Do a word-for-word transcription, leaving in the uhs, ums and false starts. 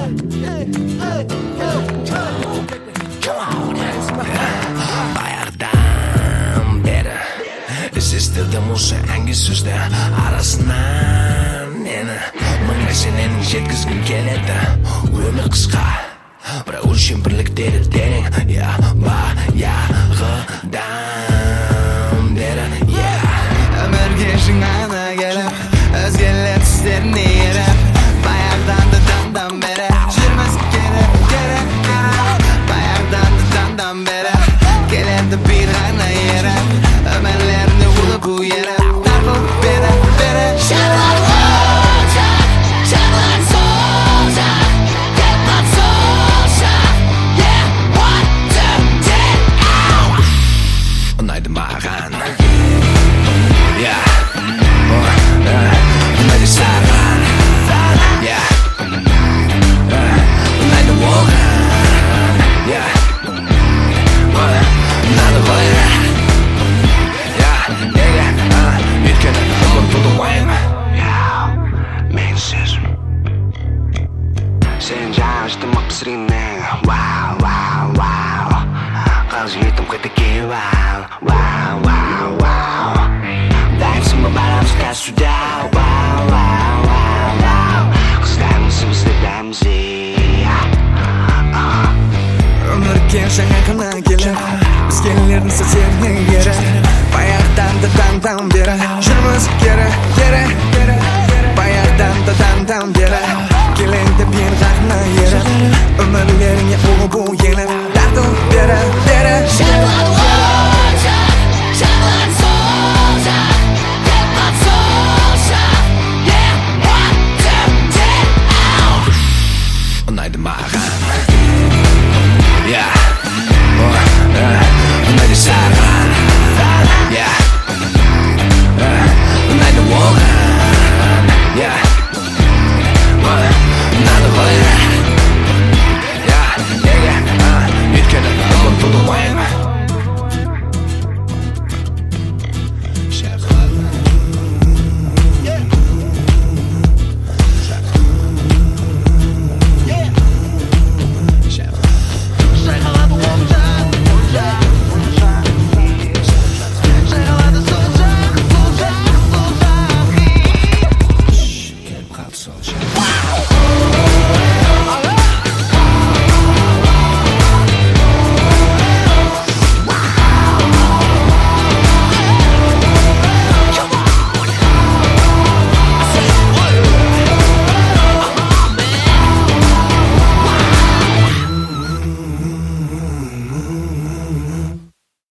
Баяғыдан бері іздестірдім осы әнге сөзді арасынан мені мың нәрсенің жеткізгім келеді. Өмір қысқа, бірақ өлшем бірліктері терең. Я баяғыдан бері өмірге жаңа келіп өзгелер түстеріне еріп баяғыдан да таңдан бері жүрміз керек керек керек баяғыдан да таңдан бері келеді бір ғана еріп өмірлеріне ұлы бұл еріп тартылып бері бері ұнайды маған, yeah, ұнайды саған, yeah, ұнайды оған, yeah, ұнады ғой, yeah, неге, өйткені ұмытуды ойыма. Мен сезім сен жаңашты мақсыринен, вау, вау, вау қалжың етім қайтеке, вау, вау, вау, вау дайынсың ба барамызға суда, вау, вау, вау, вау қыздарымыз бізді дәміз, өмірге жаңа ғана келіп өзгелердің сөздеріне еріп баяғыдан да таңдан бері жүрміз керек керек керек баяғыдан да таңдан бері келеді бір ғана еріп өмірлеріңе ұлы бұл еніп тартылып бері бері ұнайды маған, yeah, ұнайды саған.